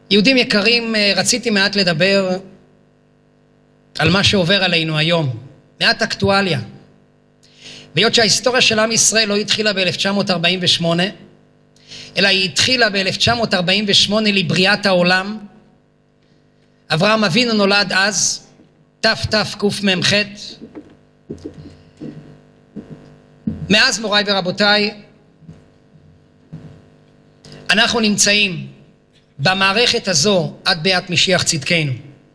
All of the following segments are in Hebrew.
יהודים יקרים, רציתי מעט לדבר על מה שעובר עלינו היום, מעט אקטואליה. והיות שההיסטוריה של עם ישראל לא התחילה ב-1948, אלא היא התחילה ב-1948 לבריאת העולם. אברהם אבינו נולד אז, תתקמ"ח. מאז, מוריי ורבותיי, אנחנו נמצאים במערכת הזו עד ביאת משיח צדקנו.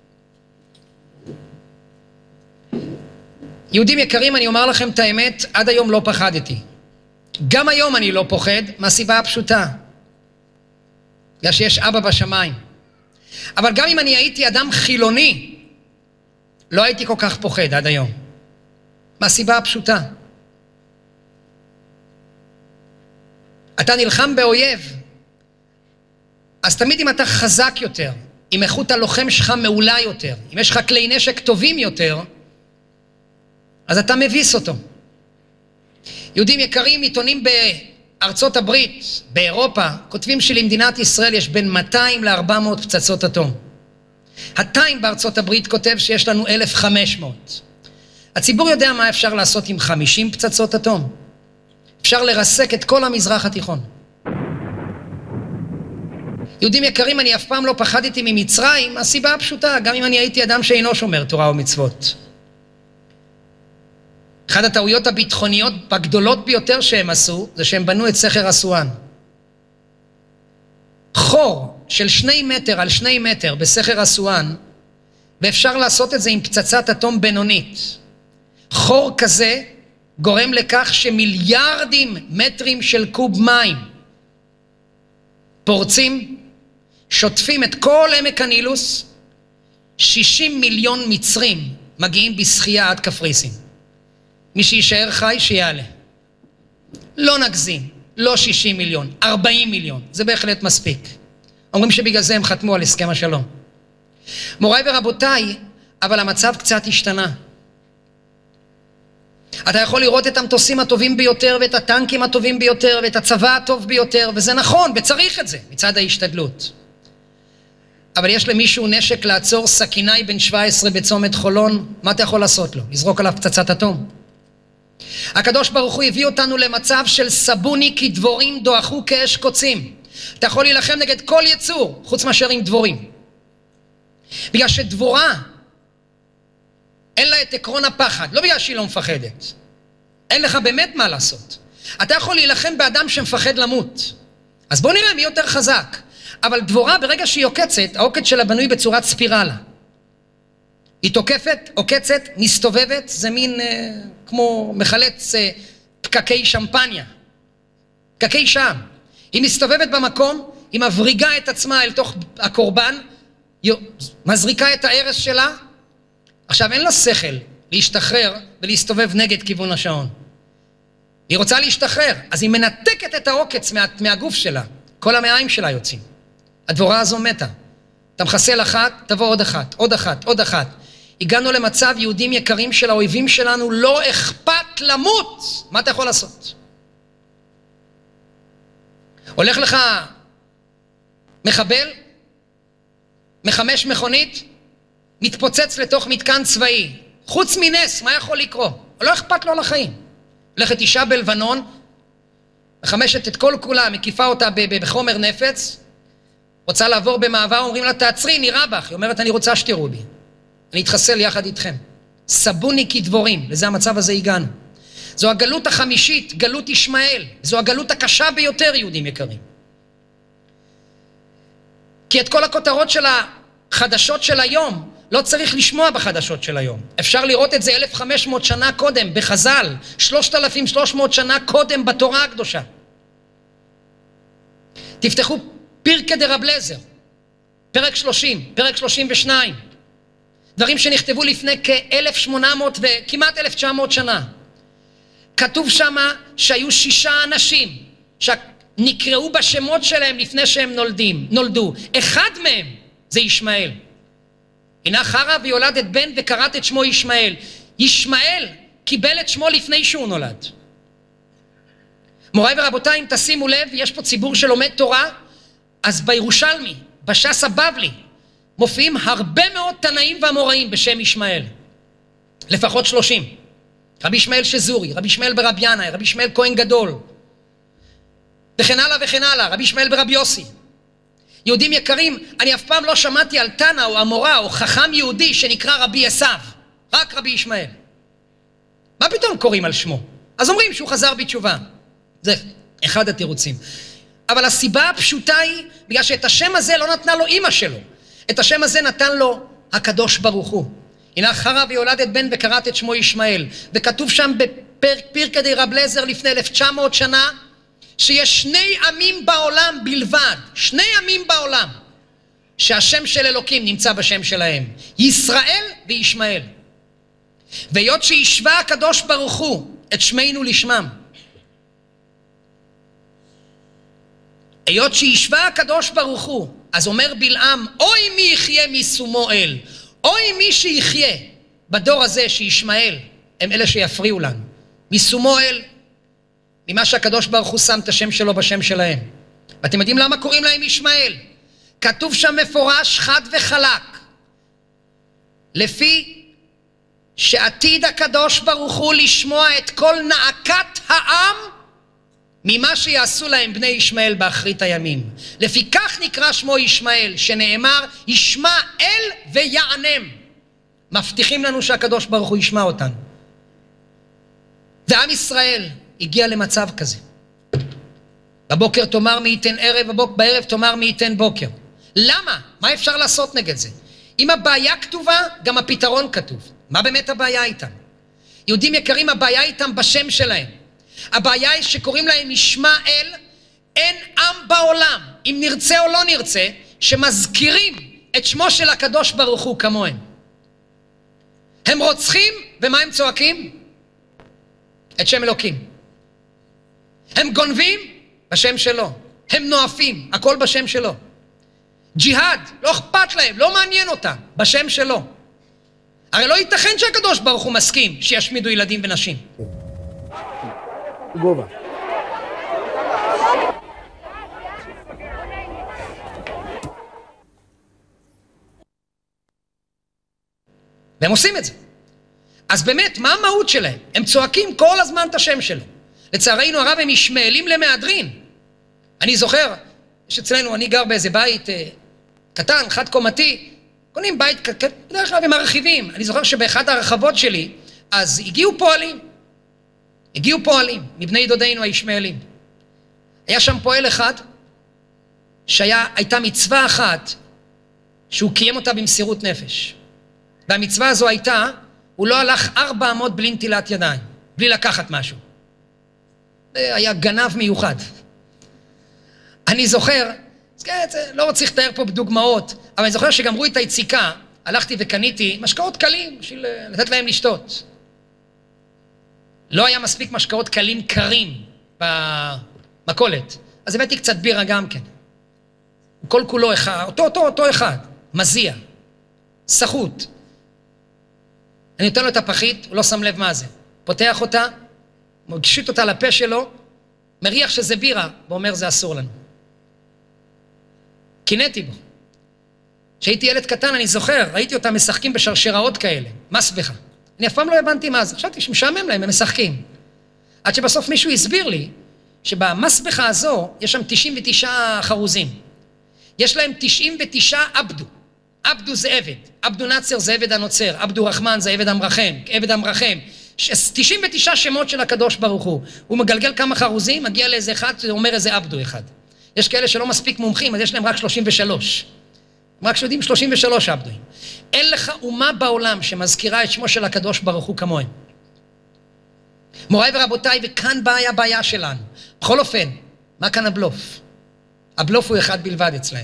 יהודים יקרים, אני אומר לכם את האמת, עד היום לא פחדתי. גם היום אני לא פוחד, מהסיבה הפשוטה, בגלל שיש אבא בשמיים. אבל גם אם אני הייתי אדם חילוני, לא הייתי כל כך פוחד עד היום. מהסיבה הפשוטה. אתה נלחם באויב, אז תמיד אם אתה חזק יותר, אם איכות הלוחם שלך מעולה יותר, אם יש לך כלי נשק טובים יותר, אז אתה מביס אותו. יהודים יקרים, עיתונים בארצות הברית, באירופה, כותבים שלמדינת ישראל יש בין 200 ל-400 פצצות אטום. הטיים בארצות הברית כותב שיש לנו 1,500. הציבור יודע מה אפשר לעשות עם 50 פצצות אטום. אפשר לרסק את כל המזרח התיכון. יהודים יקרים, אני אף פעם לא פחדתי ממצרים, הסיבה הפשוטה, גם אם אני הייתי אדם שאינו שומר תורה ומצוות. אחת הטעויות הביטחוניות הגדולות ביותר שהם עשו, זה שהם בנו את סכר אסואן. חור של 2 מטר על 2 מטר בסכר אסואן, ואפשר לעשות את זה עם פצצת אטום בינונית. חור כזה גורם לכך שמיליארדים מטרים של קוב מים פורצים, שוטפים את כל עמק הנילוס, 60 מיליון מצרים מגיעים בשחייה עד קפריסין. מי שישאר חי שיעלה. לא נגזים, לא 60 מיליון, 40 מיליון, זה בהחלט מספיק. אומרים שבגלל זה הם חתמו על הסכם השלום. מוריי ורבותיי, אבל המצב קצת השתנה. אתה יכול לראות את המטוסים הטובים ביותר, ואת הטנקים הטובים ביותר, ואת הצבא הטוב ביותר, וזה נכון, וצריך את זה, מצד ההשתדלות. אבל יש למישהו נשק לעצור סכינאי בן 17 בצומת חולון, מה אתה יכול לעשות לו? לזרוק עליו פצצת אטום. הקדוש ברוך הוא הביא אותנו למצב של סבוני כי דבורים דועכו כאש קוצים. אתה יכול להילחם נגד כל יצור, חוץ מאשר עם דבורים. בגלל שדבורה, אין לה את עקרון הפחד, לא בגלל שהיא לא מפחדת. אין לך באמת מה לעשות. אתה יכול להילחם באדם שמפחד למות. אז בוא נראה מי יותר חזק. אבל דבורה ברגע שהיא עוקצת, העוקץ שלה בנוי בצורת ספירלה. היא תוקפת, עוקצת, מסתובבת, זה מין כמו מחלץ פקקי שמפניה. פקקי שם. היא מסתובבת במקום, היא מבריגה את עצמה אל תוך הקורבן, היא מזריקה את הארס שלה. עכשיו אין לה שכל להשתחרר ולהסתובב נגד כיוון השעון. היא רוצה להשתחרר, אז היא מנתקת את העוקץ מהגוף שלה. כל המעיים שלה יוצאים. הדבורה הזו מתה. אתה מחסל אחת, תבוא עוד אחת, עוד אחת, עוד אחת. הגענו למצב, יהודים יקרים, של האויבים שלנו לא אכפת למות. מה אתה יכול לעשות? הולך לך מחבל, מחמש מכונית, מתפוצץ לתוך מתקן צבאי. חוץ מנס, מה יכול לקרות? לא אכפת לו לחיים. הולכת אישה בלבנון, מחמשת את כל כולה, מקיפה אותה בחומר נפץ, רוצה לעבור במעבר, אומרים לה, תעצרי, נראה בך. היא אומרת, אני רוצה שתראו בי. אני אתחסל יחד איתכם. סבוני כדבורים, לזה המצב הזה הגענו. זו הגלות החמישית, גלות ישמעאל. זו הגלות הקשה ביותר, יהודים יקרים. כי את כל הכותרות של החדשות של היום, לא צריך לשמוע בחדשות של היום. אפשר לראות את זה 1,500 שנה קודם, בחז"ל, 3,300 שנה קודם בתורה הקדושה. תפתחו פירקא דרב אליעזר, פרק 30, פרק 32. דברים שנכתבו לפני כ-1,800 וכמעט 1,900 שנה. כתוב שמה שהיו 6 אנשים שנקראו בשמות שלהם לפני שהם נולדו. אחד מהם זה ישמעאל. הנה חרה ויולדת בן וקראת את שמו ישמעאל. ישמעאל קיבל את שמו לפני שהוא נולד. מוריי ורבותיי, אם תשימו לב, יש פה ציבור שלומד תורה, אז בירושלמי, בש"ס הבבלי, מופיעים הרבה מאוד תנאים ואמוראים בשם ישמעאל. לפחות 30. רבי ישמעאל שזורי, רבי ישמעאל ברבי ינאי, רבי ישמעאל כהן גדול, וכן הלאה וכן הלאה, רבי ישמעאל ברבי יוסי. יהודים יקרים, אני אף פעם לא שמעתי על תנא או אמורה או חכם יהודי שנקרא רבי עשיו, רק רבי ישמעאל. מה פתאום קוראים על שמו? אז אומרים שהוא חזר בתשובה. זה אחד התירוצים. אבל הסיבה הפשוטה היא, בגלל שאת השם הזה לא נתנה לו אמא שלו. את השם הזה נתן לו הקדוש ברוך הוא. הנה חרה ויולדת בן וקראת את שמו ישמעאל. וכתוב שם בפרקא די רב אליעזר לפני 1900 שנה, שיש 2 עמים בעולם בלבד, 2 עמים בעולם, שהשם של אלוקים נמצא בשם שלהם. ישראל וישמעאל. והיות שישווה הקדוש ברוך הוא את שמנו לשמם, היות שישווה הקדוש ברוך הוא, אז אומר בלעם, אוי מי יחיה משומו אל, אוי מי שיחיה בדור הזה שישמעאל, הם אלה שיפריעו לנו. משומו אל, ממה שהקדוש ברוך הוא שם את השם שלו בשם שלהם. ואתם יודעים למה קוראים להם ישמעאל? כתוב שם מפורש חד וחלק, לפי שעתיד הקדוש ברוך הוא לשמוע את כל נעקת העם ממה שיעשו להם בני ישמעאל באחרית הימים. לפי כך נקרא שמו ישמעאל, שנאמר ישמע אל ויענם. מבטיחים לנו שהקדוש ברוך הוא ישמע אותנו. ועם ישראל הגיע למצב כזה. בבוקר תאמר מי ייתן ערב, בערב תאמר מי ייתן בוקר. למה? מה אפשר לעשות נגד זה? אם הבעיה כתובה, גם הפתרון כתוב. מה באמת הבעיה איתם? יהודים יקרים, הבעיה איתם בשם שלהם. הבעיה היא שקוראים להם ישמעאל. אין עם בעולם, אם נרצה או לא נרצה, שמזכירים את שמו של הקדוש ברוך הוא כמוהם. הם רוצחים, ומה הם צועקים? את שם אלוקים. הם גונבים בשם שלו. הם נואפים, הכל בשם שלו. ג'יהאד, לא אכפת להם, לא מעניין אותם, בשם שלו. הרי לא ייתכן שהקדוש ברוך הוא מסכים שישמידו ילדים ונשים. גובה. והם עושים את זה. אז באמת, מה המהות שלהם? הם צועקים כל הזמן את השם שלו. לצערנו הרב הם ישמעאלים למהדרין. אני זוכר, יש אצלנו, אני גר באיזה בית קטן, חד קומתי, קונים בית, בדרך כלל הם מרחיבים. אני זוכר שבאחד הרחבות שלי, אז הגיעו פועלים מבני דודינו הישמעאלים. היה שם פועל אחד, שהייתה מצווה אחת, שהוא קיים אותה במסירות נפש. והמצווה הזו הייתה, הוא לא הלך 400 בלי נטילת ידיים, בלי לקחת משהו. זה היה גנב מיוחד. אני זוכר, לא צריך לתאר פה בדוגמאות, אבל אני זוכר שגמרו את היציקה, הלכתי וקניתי משקאות קלים בשביל לתת להם לשתות. לא היה מספיק משקאות קלים קרים במכולת, אז הבאתי קצת בירה גם כן. כל כולו אחד, אותו אחד, מזיע, סחוט. אני נותן לו את הפחית, הוא לא שם לב מה זה. פותח אותה, מגשית אותה לפה שלו, מריח שזה בירה, ואומר זה אסור לנו. קינאתי בו. כשהייתי ילד קטן, אני זוכר, ראיתי אותם משחקים בשרשראות כאלה, מסבכה. אני אף פעם לא הבנתי מה זה, חשבתי שמשעמם להם, הם משחקים. עד שבסוף מישהו הסביר לי, שבמסבכה הזו, יש שם 99 חרוזים. יש להם 99 עבדו. עבדו זה עבד, עבדו נצר זה עבד הנוצר, עבדו רחמן זה עבד המרחם, עבד המרחם. 99 שמות של הקדוש ברוך הוא. הוא מגלגל כמה חרוזים, מגיע לאיזה אחד, זה אומר איזה עבדו אחד. יש כאלה שלא מספיק מומחים, אז יש להם רק 33. רק שיודעים 33 עבדוים. אין לך אומה בעולם שמזכירה את שמו של הקדוש ברוך הוא כמוהם. מוריי ורבותיי, וכאן באה הבעיה שלנו. בכל אופן, מה כאן הבלוף? הבלוף הוא אחד בלבד אצלהם.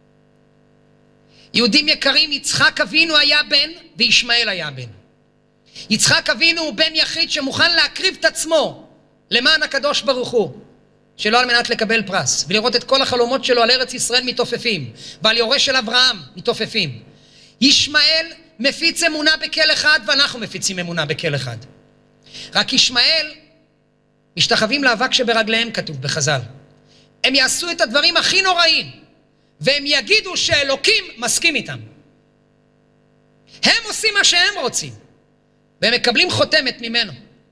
יהודים יקרים, יצחק אבינו היה בן וישמעאל היה בן. יצחק אבינו הוא בן יחיד שמוכן להקריב את עצמו למען הקדוש ברוך הוא, שלא על מנת לקבל פרס, ולראות את כל החלומות שלו על ארץ ישראל מתעופפים, ועל יורש של אברהם מתעופפים. ישמעאל מפיץ אמונה בכל אחד, ואנחנו מפיצים אמונה בכל אחד. רק ישמעאל משתחווים לאבק שברגליהם, כתוב בחז"ל. הם יעשו את הדברים הכי נוראים, והם יגידו שאלוקים מסכים איתם. הם עושים מה שהם רוצים, והם מקבלים חותמת ממנו.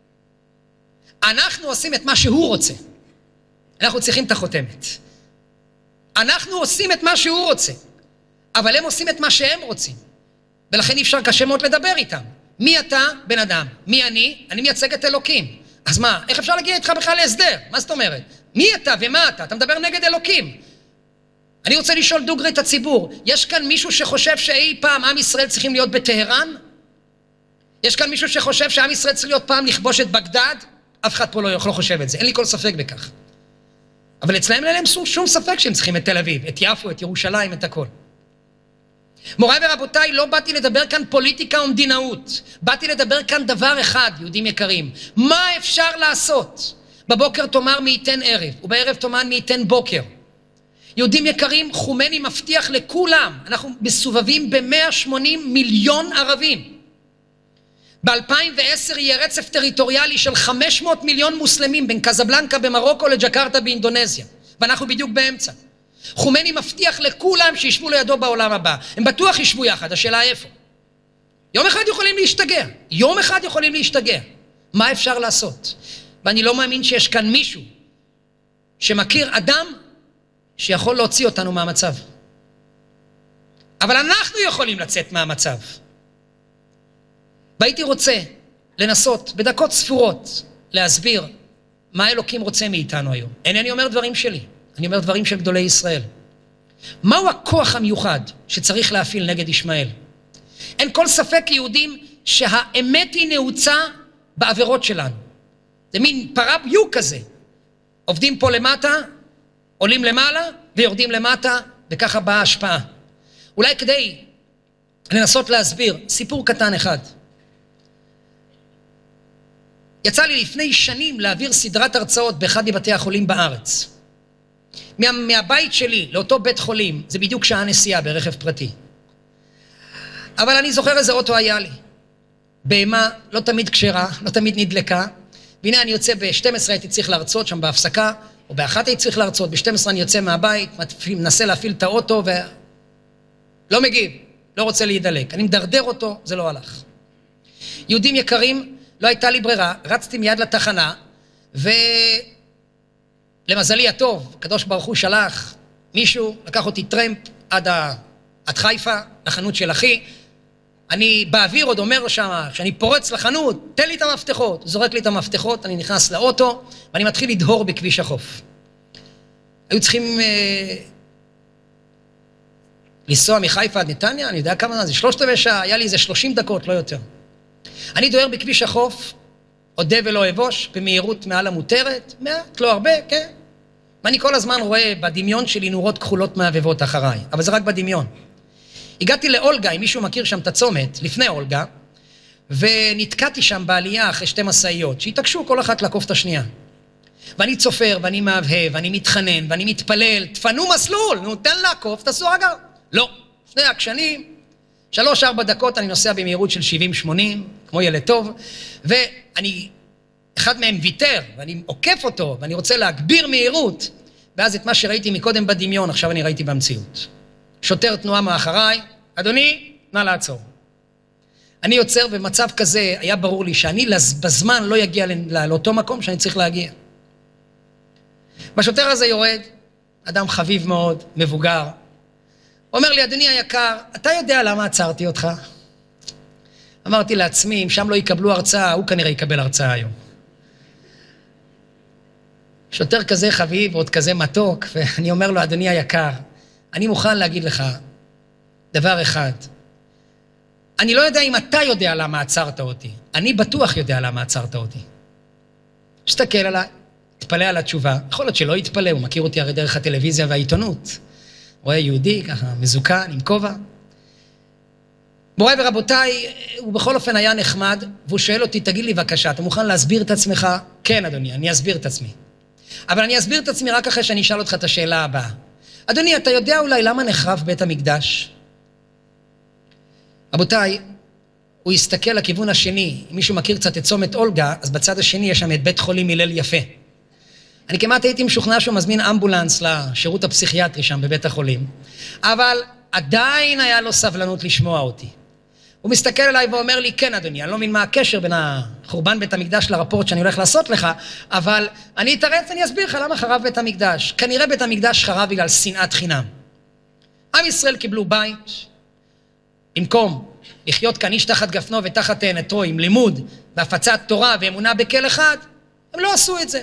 אנחנו עושים את מה שהוא רוצה. אנחנו צריכים את החותמת. אנחנו עושים את מה שהוא רוצה, אבל הם עושים את מה שהם רוצים. ולכן אי אפשר, קשה מאוד לדבר איתם. מי אתה? בן אדם. מי אני? אני מייצג את אלוקים. אז מה? איך אפשר להגיע איתך בכלל להסדר? מה זאת אומרת? מי אתה ומה אתה? אתה מדבר נגד אלוקים. אני רוצה לשאול דוגרי את הציבור. יש כאן מישהו שחושב שאי פעם עם ישראל צריכים להיות בטהרן? יש כאן מישהו שחושב שעם ישראל צריך להיות פעם לכבוש את בגדד? אף אחד פה לא חושב את זה. אין לי כל ספק בכך. אבל אצלהם אין להם שום ספק שהם צריכים את תל אביב, את יפו, את ירושלים, את הכל. מוריי ורבותיי, לא באתי לדבר כאן פוליטיקה או מדינאות. באתי לדבר כאן דבר אחד, יהודים יקרים. מה אפשר לעשות? בבוקר תאמר מי ייתן ערב, ובערב תאמר מי ייתן בוקר. יהודים יקרים, חומני מבטיח לכולם. אנחנו מסובבים ב-180 מיליון ערבים. ב-2010 יהיה רצף טריטוריאלי של 500 מיליון מוסלמים בין קזבלנקה במרוקו לג'קרטה באינדונזיה. ואנחנו בדיוק באמצע. חומני מבטיח לכולם שישבו לידו בעולם הבא. הם בטוח ישבו יחד, השאלה איפה. יום אחד יכולים להשתגע. יום אחד יכולים להשתגע. מה אפשר לעשות? ואני לא מאמין שיש כאן מישהו שמכיר אדם שיכול להוציא אותנו מהמצב. אבל אנחנו יכולים לצאת מהמצב. והייתי רוצה לנסות בדקות ספורות להסביר מה אלוקים רוצה מאיתנו היום. אינני אומר דברים שלי, אני אומר דברים של גדולי ישראל. מהו הכוח המיוחד שצריך להפעיל נגד ישמעאל? אין כל ספק יהודים שהאמת היא נעוצה בעבירות שלנו. זה מין פרה ביוק כזה. עובדים פה למטה, עולים למעלה ויורדים למטה, וככה באה ההשפעה. אולי כדי לנסות להסביר סיפור קטן אחד. יצא לי לפני שנים להעביר סדרת הרצאות באחד מבתי החולים בארץ. מהבית שלי לאותו בית חולים, זה בדיוק שעה נסיעה ברכב פרטי. אבל אני זוכר איזה אוטו היה לי. בהמה לא תמיד כשרה, לא תמיד נדלקה. והנה אני יוצא ב-12 הייתי צריך להרצות שם בהפסקה, או ב-1 הייתי צריך להרצות, ב-12 אני יוצא מהבית, מנסה להפעיל את האוטו ולא מגיב, לא רוצה להידלק. אני מדרדר אותו, זה לא הלך. יהודים יקרים, לא הייתה לי ברירה, רצתי מיד לתחנה, ולמזלי הטוב, הקדוש ברוך הוא שלח מישהו, לקח אותי טרמפ עד חיפה, לחנות של אחי, אני באוויר עוד אומר שם, כשאני פורץ לחנות, תן לי את המפתחות, זורק לי את המפתחות, אני נכנס לאוטו, ואני מתחיל לדהור בכביש החוף. היו צריכים לנסוע מחיפה עד נתניה, אני יודע כמה זה, 3/4 שעה, היה לי איזה 30 דקות, לא יותר. אני דוהר בכביש החוף, עודה ולא אבוש, במהירות מעל המותרת, מעט, לא הרבה, כן. ואני כל הזמן רואה בדמיון שלי נורות כחולות מהבהבות אחריי, אבל זה רק בדמיון. הגעתי לאולגה, אם מישהו מכיר שם את הצומת, לפני אולגה, ונתקעתי שם בעלייה אחרי 2 משאיות, שהתעקשו כל אחת לעקוף את השנייה. ואני צופר, ואני מהבהב, ואני מתחנן, ואני מתפלל, תפנו מסלול, נו, תן לעקוף, תעשו רגע. לא, 2 עקשנים, 3-4 דקות אני נוסע במהירות של 70-80, כמו ילד טוב, ואני, אחד מהם ויתר, ואני עוקף אותו, ואני רוצה להגביר מהירות, ואז את מה שראיתי מקודם בדמיון, עכשיו אני ראיתי במציאות. שוטר תנועה מאחריי, אדוני, נא לעצור. אני יוצר במצב כזה, היה ברור לי שאני בזמן לא יגיע לאותו מקום שאני צריך להגיע. בשוטר הזה יורד, אדם חביב מאוד, מבוגר, אומר לי, אדוני היקר, אתה יודע למה עצרתי אותך? אמרתי לעצמי, אם שם לא יקבלו הרצאה, הוא כנראה יקבל הרצאה היום. שוטר כזה חביב, עוד כזה מתוק, ואני אומר לו, אדוני היקר, אני מוכן להגיד לך דבר אחד. אני לא יודע אם אתה יודע למה עצרת אותי. אני בטוח יודע למה עצרת אותי. שתקל עליי, תתפלא על התשובה. יכול להיות שלא יתפלא, הוא מכיר אותי הרי דרך הטלוויזיה והעיתונות. רואה יהודי ככה, מזוקן, עם כובע. מוריי ורבותיי, הוא בכל אופן היה נחמד, והוא שואל אותי, תגיד לי בבקשה, אתה מוכן להסביר את עצמך? כן, אדוני, אני אסביר את עצמי. אבל אני אסביר את עצמי רק אחרי שאני אשאל אותך את השאלה הבאה. אדוני, אתה יודע אולי למה נחרב בית המקדש? רבותיי, הוא הסתכל לכיוון השני. אם מישהו מכיר קצת את צומת אולגה, אז בצד השני יש שם את בית חולים הלל יפה. אני כמעט הייתי משוכנע שהוא מזמין אמבולנס לשירות הפסיכיאטרי שם בבית החולים, אבל עדיין היה לו סבלנות לשמוע אותי. הוא מסתכל אליי ואומר לי, כן אדוני, אני לא מבין מה הקשר בין החורבן בית המקדש לרפורט שאני הולך לעשות לך, אבל אני אתרץ, אני אסביר לך למה חרב בית המקדש. כנראה בית המקדש חרב בגלל שנאת חינם. עם ישראל קיבלו בית, במקום לחיות כאן איש תחת גפנו ותחת תאנתו עם לימוד והפצת תורה ואמונה בכל אחד, הם לא עשו את זה.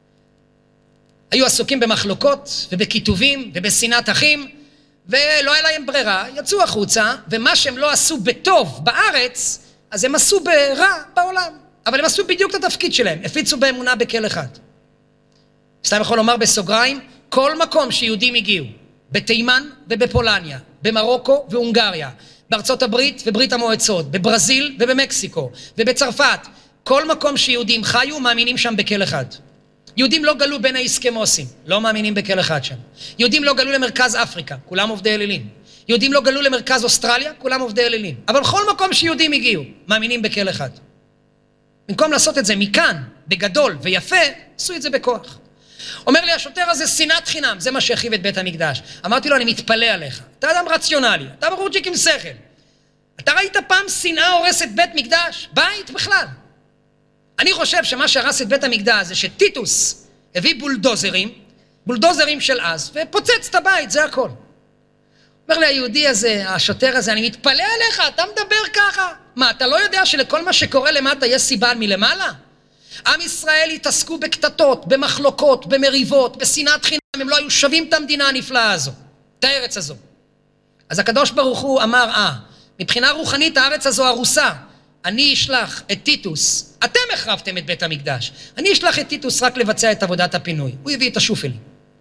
היו עסוקים במחלוקות ובכיתובים ובשנאת אחים, ולא היה להם ברירה, יצאו החוצה, ומה שהם לא עשו בטוב בארץ, אז הם עשו ברע בעולם. אבל הם עשו בדיוק את התפקיד שלהם, הפיצו באמונה בכל אחד. סתם יכול לומר בסוגריים, כל מקום שיהודים הגיעו, בתימן ובפולניה, במרוקו והונגריה, בארצות הברית וברית המועצות, בברזיל ובמקסיקו, ובצרפת, כל מקום שיהודים חיו, מאמינים שם בכל אחד. יהודים לא גלו בין האסקימוסים, לא מאמינים בכל אחד שם. יהודים לא גלו למרכז אפריקה, כולם עובדי אלילים. יהודים לא גלו למרכז אוסטרליה, כולם עובדי אלילים. אבל כל מקום שיהודים הגיעו, מאמינים בכל אחד. במקום לעשות את זה מכאן, בגדול ויפה, עשו את זה בכוח. אומר לי השוטר הזה, שנאת חינם, זה מה שהרחיב את בית המקדש. אמרתי לו, אני מתפלא עליך. אתה אדם רציונלי, אתה בחורצ'יק עם שכל. אתה ראית פעם שנאה הורסת בית מקדש? בית בכלל. אני חושב שמה שהרס את בית המקדש זה שטיטוס הביא בולדוזרים של אז, ופוצץ את הבית, זה הכל. אומר לי היהודי הזה, השוטר הזה, אני מתפלא עליך, אתה מדבר ככה. מה, אתה לא יודע שלכל מה שקורה למטה יש סיבה מלמעלה? עם ישראל התעסקו בקטטות, במחלוקות, במריבות, בשנאת חינם, הם לא היו שווים את המדינה הנפלאה הזו, את הארץ הזו. אז הקדוש ברוך הוא אמר, מבחינה רוחנית הארץ הזו הרוסה, אני אשלח את טיטוס, אתם החרבתם את בית המקדש, אני אשלח את טיטוס רק לבצע את עבודת הפינוי, הוא הביא את השופלים.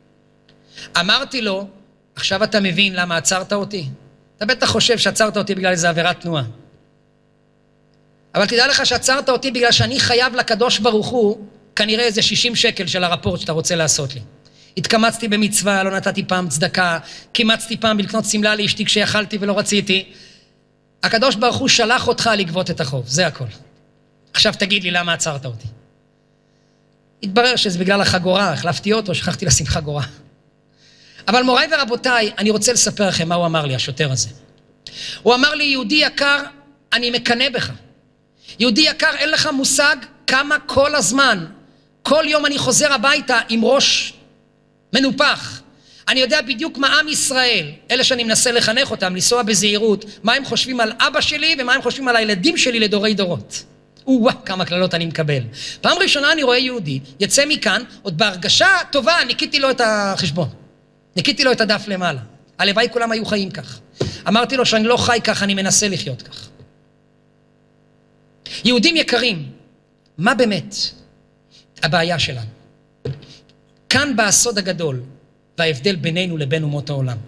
אמרתי לו, עכשיו אתה מבין למה עצרת אותי? אתה בטח חושב שעצרת אותי בגלל איזו עבירת תנועה. אבל תדע לך שעצרת אותי בגלל שאני חייב לקדוש ברוך הוא, כנראה איזה 60 שקל של הרפורט שאתה רוצה לעשות לי. התקמצתי במצווה, לא נתתי פעם צדקה, קימצתי פעם בלקנות סמלה לאשתי כשיכלתי ולא רציתי. הקדוש ברוך הוא שלח אותך לגבות את החוב, זה הכל. עכשיו תגיד לי למה עצרת אותי. התברר שזה בגלל החגורה, החלפתי אותו, שכחתי לשים חגורה. אבל מוריי ורבותיי, אני רוצה לספר לכם מה הוא אמר לי, השוטר הזה. הוא אמר לי, יהודי יקר, אני מקנא בך. יהודי יקר, אין לך מושג כמה כל הזמן, כל יום אני חוזר הביתה עם ראש מנופח. אני יודע בדיוק מה עם ישראל, אלה שאני מנסה לחנך אותם, לנסוע בזהירות, מה הם חושבים על אבא שלי ומה הם חושבים על הילדים שלי לדורי דורות. כמה כללות אני מקבל. פעם ראשונה אני רואה יהודי, יצא מכאן, עוד בהרגשה טובה, ניקיתי לו את החשבון. ניקיתי לו את הדף למעלה. הלוואי כולם היו חיים כך. אמרתי לו שאני לא חי כך, אני מנסה לחיות כך. יהודים יקרים, מה באמת הבעיה שלנו? כאן בא הסוד הגדול וההבדל בינינו לבין אומות העולם.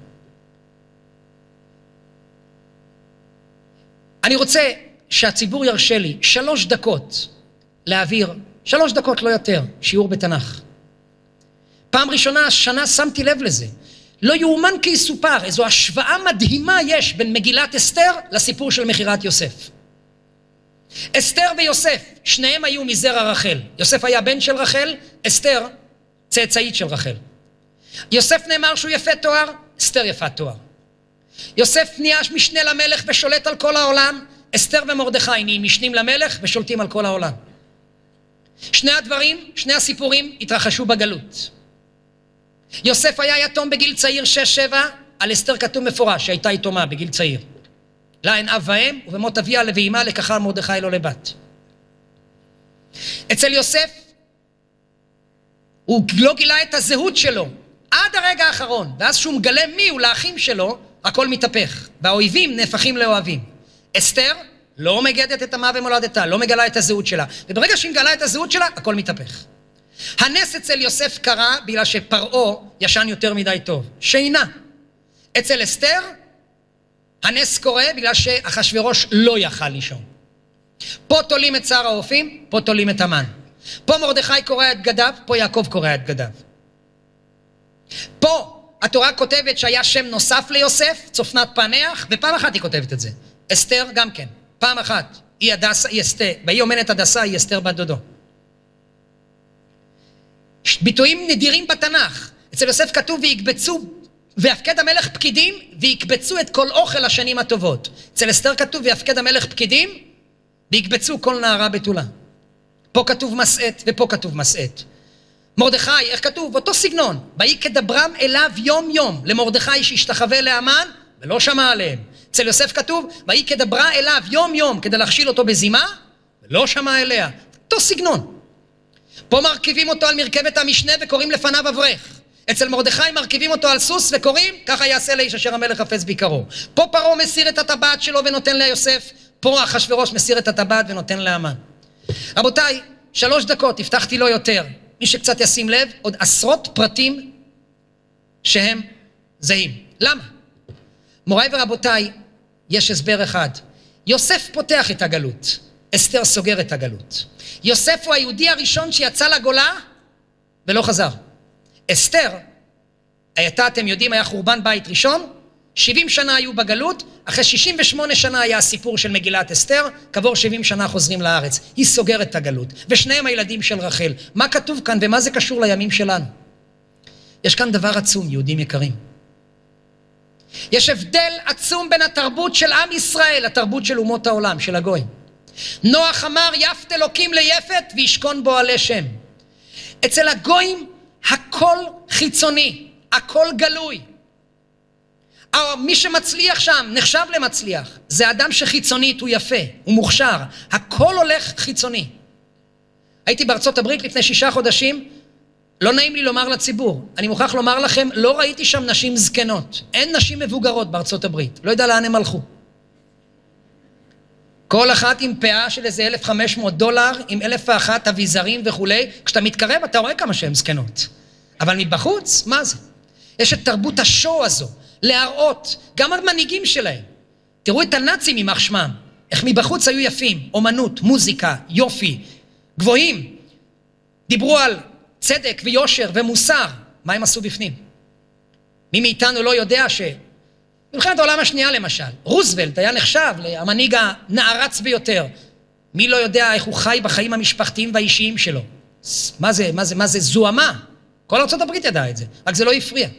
אני רוצה שהציבור ירשה לי 3 דקות להעביר, 3 דקות לא יותר, שיעור בתנ"ך. פעם ראשונה השנה שמתי לב לזה. לא יאומן כי יסופר, איזו השוואה מדהימה יש בין מגילת אסתר לסיפור של מכירת יוסף. אסתר ויוסף, שניהם היו מזרע רחל. יוסף היה בן של רחל, אסתר צאצאית של רחל. יוסף נאמר שהוא יפה תואר, אסתר יפה תואר. יוסף נהיה משנה למלך ושולט על כל העולם, אסתר ומרדכי נהיים משנים למלך ושולטים על כל העולם. שני הדברים, שני הסיפורים התרחשו בגלות. יוסף היה יתום בגיל צעיר 6-7, על אסתר כתוב מפורש שהייתה יתומה בגיל צעיר. לה אין אב ואם, ובמות אביה ואימה לקחה מרדכי לו לבת. אצל יוסף, הוא לא גילה את הזהות שלו, עד הרגע האחרון, ואז שהוא מגלה מי הוא לאחים שלו, הכל מתהפך, והאויבים נהפכים לאוהבים. אסתר לא מגדת את עמה ומולדתה, לא מגלה את הזהות שלה, וברגע שהיא מגלה את הזהות שלה, הכל מתהפך. הנס אצל יוסף קרה בגלל שפרעה ישן יותר מדי טוב, שינה. אצל אסתר, הנס קורה בגלל שאחשוורוש לא יכל לישון. פה תולים את שר האופים, פה תולים את המן. פה מרדכי קורא את גדיו, פה יעקב קורא את גדיו. פה התורה כותבת שהיה שם נוסף ליוסף, צופנת פנח, ופעם אחת היא כותבת את זה. אסתר גם כן, פעם אחת, היא אסתר, והיא אומנת הדסה, היא אסתר בת דודו. ביטויים נדירים בתנ"ך. אצל יוסף כתוב ויקבצו, ויפקד המלך פקידים ויקבצו את כל אוכל השנים הטובות. אצל אסתר כתוב ויפקד המלך פקידים ויקבצו כל נערה בתולה. פה כתוב מסעת ופה כתוב מסעת. מרדכי, איך כתוב? אותו סגנון. ויהי כדברם אליו יום יום למרדכי שהשתחווה להמן ולא שמע עליהם. אצל יוסף כתוב ויהי כדברה אליו יום יום כדי להכשיל אותו בזימה ולא שמע אליה. אותו סגנון. פה מרכיבים אותו על מרכבת המשנה וקוראים לפניו אברך. אצל מרדכי מרכיבים אותו על סוס וקוראים ככה יעשה לאיש אשר המלך חפץ ביקרו. פה פרעה מסיר את הטבעת שלו ונותן ליוסף. פה אחשוורוש מסיר את הטבעת ונותן להמן. רבותיי, 3 דקות, הבטחתי לו יותר. מי שקצת ישים לב, עוד עשרות פרטים שהם זהים. למה? מוריי ורבותיי, יש הסבר אחד. יוסף פותח את הגלות, אסתר סוגר את הגלות. יוסף הוא היהודי הראשון שיצא לגולה ולא חזר. אסתר, הייתה, אתם יודעים, היה חורבן בית ראשון, 70 שנה היו בגלות, אחרי 68 שנה היה הסיפור של מגילת אסתר, כעבור 70 שנה חוזרים לארץ. היא סוגרת את הגלות, ושניהם הילדים של רחל. מה כתוב כאן ומה זה קשור לימים שלנו? יש כאן דבר עצום, יהודים יקרים. יש הבדל עצום בין התרבות של עם ישראל, התרבות של אומות העולם, של הגויים. נוח אמר יפת אלוקים ליפת וישכון בו עלי שם. אצל הגויים הכל חיצוני, הכל גלוי. מי שמצליח שם נחשב למצליח. זה אדם שחיצונית הוא יפה, הוא מוכשר. הכל הולך חיצוני. הייתי בארצות הברית לפני 6 חודשים, לא נעים לי לומר לציבור. אני מוכרח לומר לכם, לא ראיתי שם נשים זקנות. אין נשים מבוגרות בארצות הברית. לא יודע לאן הם הלכו. כל אחת עם פאה של איזה $1,500, עם 1,001 אביזרים וכולי. כשאתה מתקרב אתה רואה כמה שהן זקנות. אבל מבחוץ, מה זה? יש את תרבות השואו הזו. להראות, גם המנהיגים שלהם. תראו את הנאצים יימח שמם, איך מבחוץ היו יפים, אומנות, מוזיקה, יופי, גבוהים. דיברו על צדק ויושר ומוסר. מה הם עשו בפנים? מי מאיתנו לא יודע במלחמת העולם השנייה למשל, רוזוולט היה נחשב למנהיג הנערץ ביותר. מי לא יודע איך הוא חי בחיים המשפחתיים והאישיים שלו? מה זה זוהמה? כל ארצות הברית ידעה את זה, רק זה לא הפריע.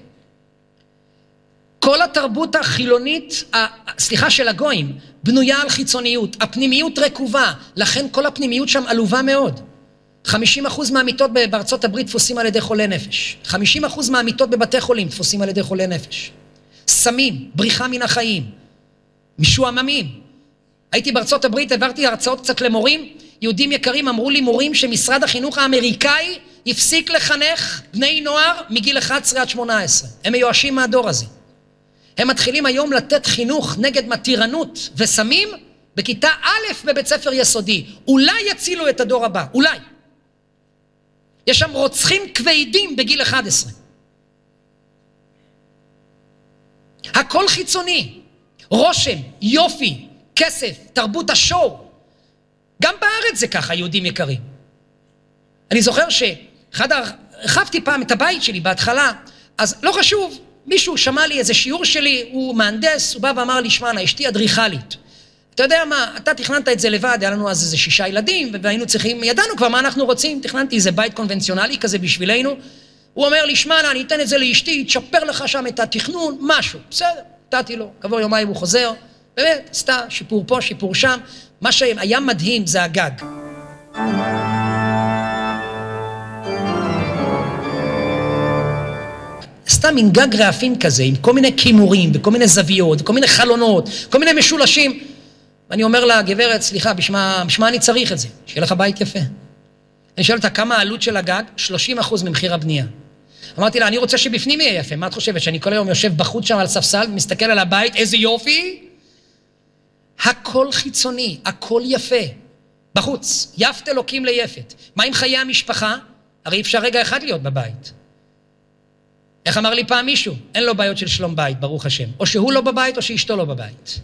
כל התרבות החילונית, של הגויים, בנויה על חיצוניות, הפנימיות רקובה, לכן כל הפנימיות שם עלובה מאוד. 50% מהמיטות בארצות הברית תפוסים על ידי חולי נפש. 50% מהמיטות בבתי חולים תפוסים על ידי חולי נפש. סמים, בריחה מן החיים, משועממים. הייתי בארצות הברית, העברתי הרצאות קצת למורים, יהודים יקרים אמרו לי מורים שמשרד החינוך האמריקאי הפסיק לחנך בני נוער מגיל 11 עד 18. הם מיואשים מהדור הזה. הם מתחילים היום לתת חינוך נגד מתירנות וסמים בכיתה א' בבית ספר יסודי. אולי יצילו את הדור הבא, אולי. יש שם רוצחים כבדים בגיל 11. הכל חיצוני, רושם, יופי, כסף, תרבות השואו. גם בארץ זה ככה, יהודים יקרים. אני זוכר הרחבתי פעם את הבית שלי בהתחלה, אז לא חשוב, מישהו שמע לי איזה שיעור שלי, הוא מהנדס, הוא בא ואמר לי, שמע, אשתי אדריכלית. אתה יודע מה, אתה תכננת את זה לבד, היה לנו אז איזה 6 ילדים, והיינו צריכים, ידענו כבר מה אנחנו רוצים, תכננתי איזה בית קונבנציונלי כזה בשבילנו. הוא אומר לי, שמע, אני אתן את זה לאשתי, תשפר לך שם את התכנון, משהו. בסדר, נתתי לו, כעבור יומיים הוא חוזר, באמת, עשתה שיפור פה, שיפור שם. מה שהיה מדהים זה הגג. סתם מין גג רעפים כזה, עם כל מיני כימורים, וכל מיני זוויות, וכל מיני חלונות, כל מיני משולשים. ואני אומר לה, גברת, סליחה, בשמה אני צריך את זה, שיהיה לך בית יפה. אני שואל אותה, כמה העלות של הגג? 30% ממחיר הבנייה. אמרתי לה, אני רוצה שבפנים יהיה יפה. מה את חושבת? שאני כל היום יושב בחוץ שם על ספסל, ומסתכל על הבית, איזה יופי? הכל חיצוני, הכל יפה. בחוץ, יפת אלוקים ליפת. מה עם חיי המשפחה? הרי אפשר רגע אחד להיות בבית. איך אמר לי פעם מישהו? אין לו בעיות של שלום בית, ברוך השם. או שהוא לא בבית, או שאשתו לא בבית.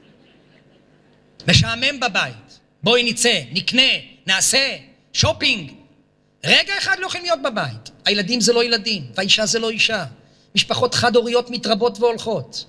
משעמם בבית. בואי נצא, נקנה, נעשה, שופינג. רגע אחד לא יכולים להיות בבית. הילדים זה לא ילדים, והאישה זה לא אישה. משפחות חד-הוריות מתרבות והולכות.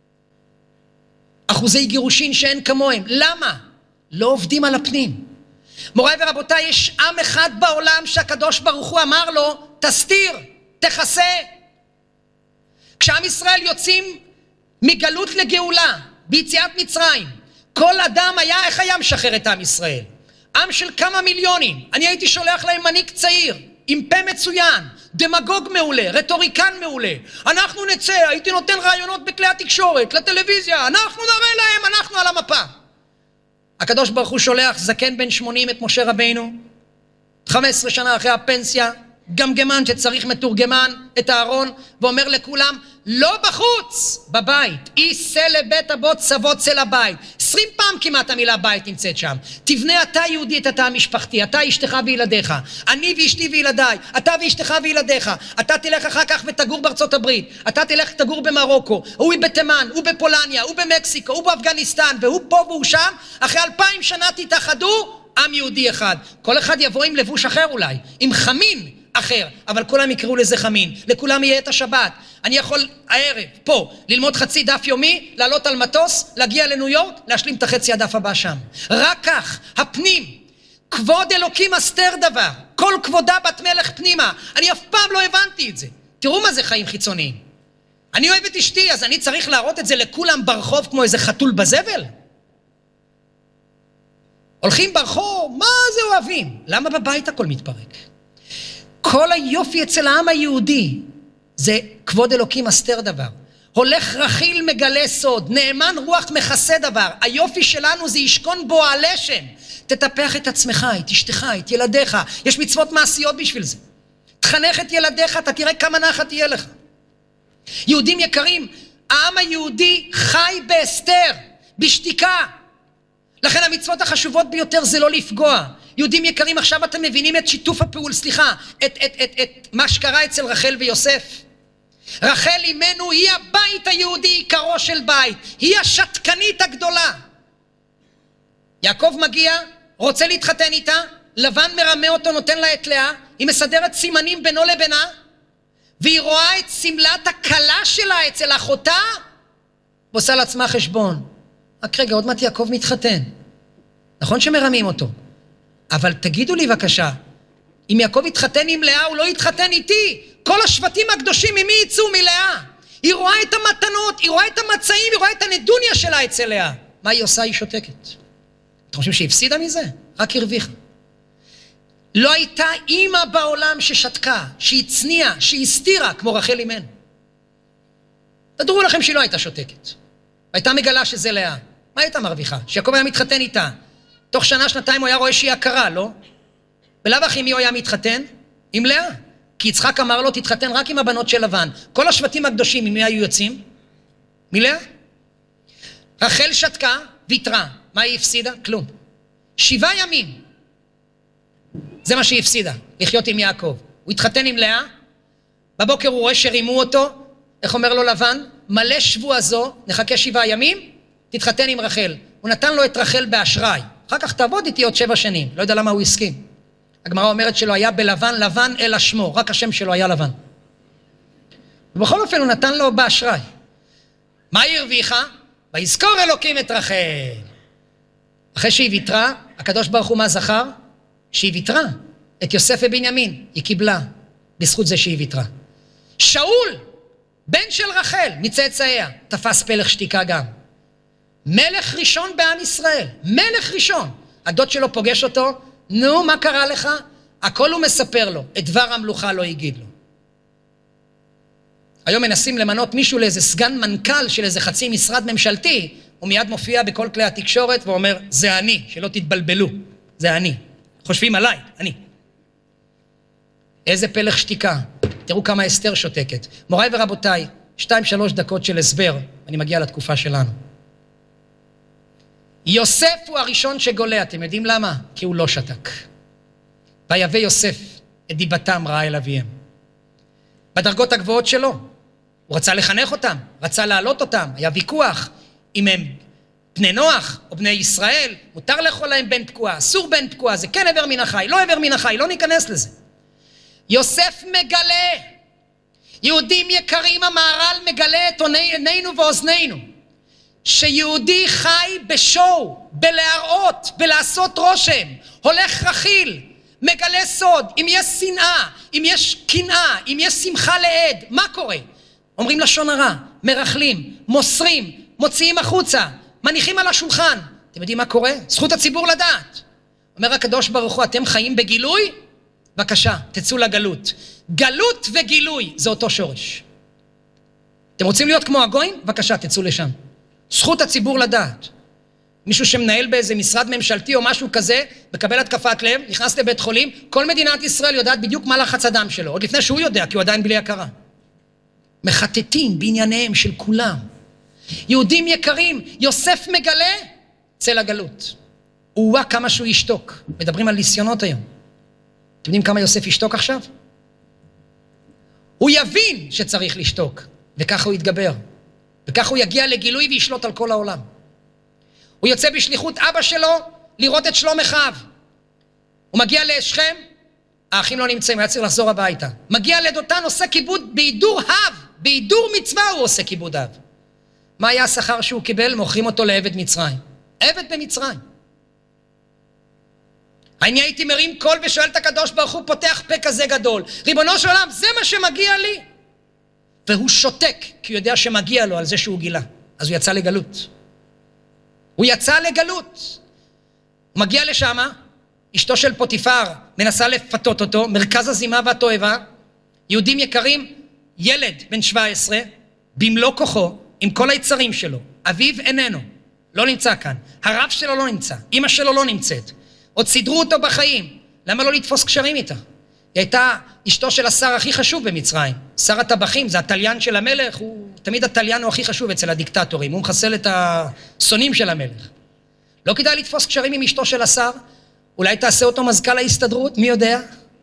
אחוזי גירושין שאין כמוהם. למה? לא עובדים על הפנים. מוריי ורבותיי, יש עם אחד בעולם שהקדוש ברוך הוא אמר לו, תסתיר, תכסה. כשעם ישראל יוצאים מגלות לגאולה, ביציאת מצרים, כל אדם היה, איך היה משחרר את עם ישראל? עם של כמה מיליונים. אני הייתי שולח להם מנהיג צעיר, עם פה מצוין, דמגוג מעולה, רטוריקן מעולה. אנחנו נצא, הייתי נותן רעיונות בכלי התקשורת, לטלוויזיה, אנחנו נראה להם, אנחנו על המפה. הקדוש ברוך הוא שולח זקן בן 80 את משה רבינו, 15 שנה אחרי הפנסיה, גמגמן שצריך מתורגמן את הארון, ואומר לכולם, לא בחוץ, בבית, איסה לבית אבות סבות צל הבית. 20 פעם כמעט המילה בית נמצאת שם. תבנה אתה יהודי את התא המשפחתי, אתה אשתך וילדיך, אני ואשתי וילדיי, אתה ואשתך וילדיך, אתה תלך אחר כך ותגור בארצות הברית, אתה תלך תגור במרוקו, הוא בתימן, הוא בפולניה, הוא במקסיקו, הוא באפגניסטן, והוא פה והוא שם, אחרי 2000 שנה תתאחדו, עם יהודי אחד. כל אחד יבוא עם לבוש אחר אולי, עם חמין אחר, אבל כולם יקראו לזה חמין, לכולם יהיה את השבת. אני יכול הערב פה ללמוד חצי דף יומי, לעלות על מטוס, להגיע לניו יורק, להשלים את החצי הדף הבא שם. רק כך, הפנים, כבוד אלוקים אסתר דבר, כל כבודה בת מלך פנימה. אני אף פעם לא הבנתי את זה. תראו מה זה חיים חיצוניים. אני אוהב את אשתי, אז אני צריך להראות את זה לכולם ברחוב כמו איזה חתול בזבל? הולכים ברחוב, מה זה אוהבים? למה בבית הכל מתפרק? כל היופי אצל העם היהודי זה כבוד אלוקים אסתר דבר. הולך רכיל מגלה סוד, נאמן רוח מכסה דבר. היופי שלנו זה ישכון בו הלשם. תטפח את עצמך, את אשתך, את ילדיך. יש מצוות מעשיות בשביל זה. תחנך את ילדיך, אתה תראה כמה נחת תהיה לך. יהודים יקרים, העם היהודי חי בהסתר, בשתיקה. לכן המצוות החשובות ביותר זה לא לפגוע. יהודים יקרים, עכשיו אתם מבינים את שיתוף הפעול, את מה שקרה אצל רחל ויוסף. רחל אימנו היא הבית היהודי, עיקרו של בית, היא השתקנית הגדולה. יעקב מגיע, רוצה להתחתן איתה, לבן מרמה אותו, נותן לה את לאה, היא מסדרת סימנים בינו לבינה, והיא רואה את סמלת הכלה שלה אצל אחותה, ועושה לעצמה חשבון. רק רגע, עוד מעט יעקב מתחתן. נכון שמרמים אותו, אבל תגידו לי בבקשה, אם יעקב יתחתן עם לאה, הוא לא יתחתן איתי. כל השבטים הקדושים ממי יצאו? מלאה. היא רואה את המתנות, היא רואה את המצעים, היא רואה את הנדוניה שלה אצל לאה. מה היא עושה? היא שותקת. אתם חושבים שהיא הפסידה מזה? רק הרוויחה. לא הייתה אימא בעולם ששתקה, שהצניעה, שהסתירה, כמו רחל אימנו. תדעו לכם שהיא לא הייתה שותקת. הייתה מגלה שזה לאה. מה הייתה מרוויחה? שיעקב היה מתחתן איתה. תוך שנה, שנתיים הוא היה רואה שהיא הכרה, לא? בלאו הכי מי הוא היה מתחתן? עם לאה. כי יצחק אמר לו, תתחתן רק עם הבנות של לבן. כל השבטים הקדושים, ממי היו יוצאים? מלאה. רחל שתקה, ויתרה. מה היא הפסידה? כלום. 7 ימים. זה מה שהיא הפסידה, לחיות עם יעקב. הוא התחתן עם לאה, בבוקר הוא רואה שרימו אותו, איך אומר לו לבן? מלא שבוע זו, נחכה 7 ימים, תתחתן עם רחל. הוא נתן לו את רחל באשראי. אחר כך תעבוד איתי עוד 7 שנים. לא יודע למה הוא הסכים. הגמרא אומרת שלו היה בלבן, לבן אלא שמו. רק השם שלו היה לבן. ובכל אופן הוא נתן לו באשראי. מה היא הרוויחה? ויזכור אלוקים את רחל. אחרי שהיא ויתרה, הקדוש ברוך הוא מה זכר? שהיא ויתרה. את יוסף ובנימין היא קיבלה. בזכות זה שהיא ויתרה. שאול, בן של רחל, מצאצאיה, תפס פלך שתיקה גם. מלך ראשון בעם ישראל, מלך ראשון. הדוד שלו פוגש אותו, נו, מה קרה לך? הכל הוא מספר לו, את דבר המלוכה לא יגיד לו. היום מנסים למנות מישהו לאיזה סגן מנכ"ל של איזה חצי משרד ממשלתי, הוא מיד מופיע בכל כלי התקשורת ואומר, זה אני, שלא תתבלבלו, זה אני. חושבים עליי, אני. איזה פלך שתיקה. תראו כמה אסתר שותקת. מוריי ורבותיי, 2-3 דקות של הסבר, אני מגיע לתקופה שלנו. יוסף הוא הראשון שגולה, אתם יודעים למה? כי הוא לא שתק. ויבא יוסף את דיבתם רעה אל אביהם. בדרגות הגבוהות שלו, הוא רצה לחנך אותם, רצה להעלות אותם, היה ויכוח אם הם בני נוח או בני ישראל, מותר לאכול להם בן פקועה, אסור בן פקועה, זה כן עבר מן החי, לא עבר מן החי, לא ניכנס לזה. יוסף מגלה, יהודים יקרים, המהר"ל מגלה את עינינו ואוזנינו, שיהודי חי בשואו, בלהראות, בלעשות רושם, הולך רכיל, מגלה סוד, אם יש שנאה, אם יש קנאה, אם יש שמחה לעד, מה קורה? אומרים לשון הרע, מרחלים, מוסרים, מוציאים החוצה, מניחים על השולחן. אתם יודעים מה קורה? זכות הציבור לדעת. אומר הקדוש ברוך הוא, אתם חיים בגילוי? בבקשה, תצאו לגלות. גלות וגילוי זה אותו שורש. אתם רוצים להיות כמו הגויים? בבקשה, תצאו לשם. זכות הציבור לדעת. מישהו שמנהל באיזה משרד ממשלתי או משהו כזה, מקבל התקפת לב, נכנס לבית חולים, כל מדינת ישראל יודעת בדיוק מה לחץ הדם שלו, עוד לפני שהוא יודע, כי הוא עדיין בלי הכרה. מחטטים בענייניהם של כולם. יהודים יקרים, יוסף מגלה, צא לגלות. הוא כמה שהוא ישתוק. מדברים על ניסיונות היום. אתם יודעים כמה יוסף ישתוק עכשיו? הוא יבין שצריך לשתוק, וככה הוא יתגבר. וככה הוא יגיע לגילוי וישלוט על כל העולם. הוא יוצא בשליחות אבא שלו לראות את שלום אחיו. הוא מגיע לשכם, האחים לא נמצאים, היה צריך לחזור הביתה. מגיע לדותן, עושה כיבוד בהידור אב, בהידור מצווה הוא עושה כיבוד אב. מה היה השכר שהוא קיבל? מוכרים אותו לעבד מצרים. עבד במצרים. אני הייתי מרים קול ושואל את הקדוש ברוך הוא, פותח פה כזה גדול. ריבונו של עולם, זה מה שמגיע לי? והוא שותק, כי הוא יודע שמגיע לו על זה שהוא גילה. אז הוא יצא לגלות. הוא יצא לגלות. הוא מגיע לשם, אשתו של פוטיפר מנסה לפתות אותו, מרכז הזימה והתועבה, יהודים יקרים, ילד בן 17, במלוא כוחו, עם כל היצרים שלו, אביו איננו, לא נמצא כאן, הרב שלו לא נמצא, אמא שלו לא נמצאת, עוד סידרו אותו בחיים, למה לא לתפוס קשרים איתה? היא הייתה אשתו של השר הכי חשוב במצרים, שר הטבחים, זה התליין של המלך, תמיד התליין הוא הכי חשוב אצל הדיקטטורים, הוא מחסל את השונאים של המלך. לא כדאי לתפוס קשרים עם אשתו של השר, אולי תעשה אותו מזכ"ל ההסתדרות, מי יודע?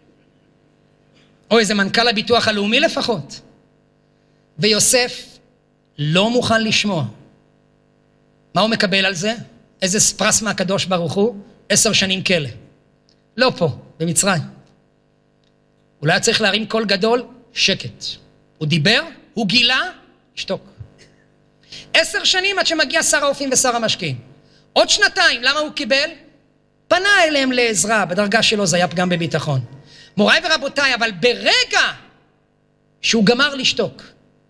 או איזה מנכ"ל הביטוח הלאומי לפחות. ויוסף לא מוכן לשמוע. מה הוא מקבל על זה? איזה פרס מהקדוש ברוך הוא? 10 שנים כלא. לא פה, במצרים. אולי היה צריך להרים קול גדול, שקט. הוא דיבר, הוא גילה, שתוק. 10 שנים עד שמגיע שר האופים ושר המשקיעים. עוד 2, למה הוא קיבל? פנה אליהם לעזרה, בדרגה שלו זה היה פגם בביטחון. מוריי ורבותיי, אבל ברגע שהוא גמר לשתוק,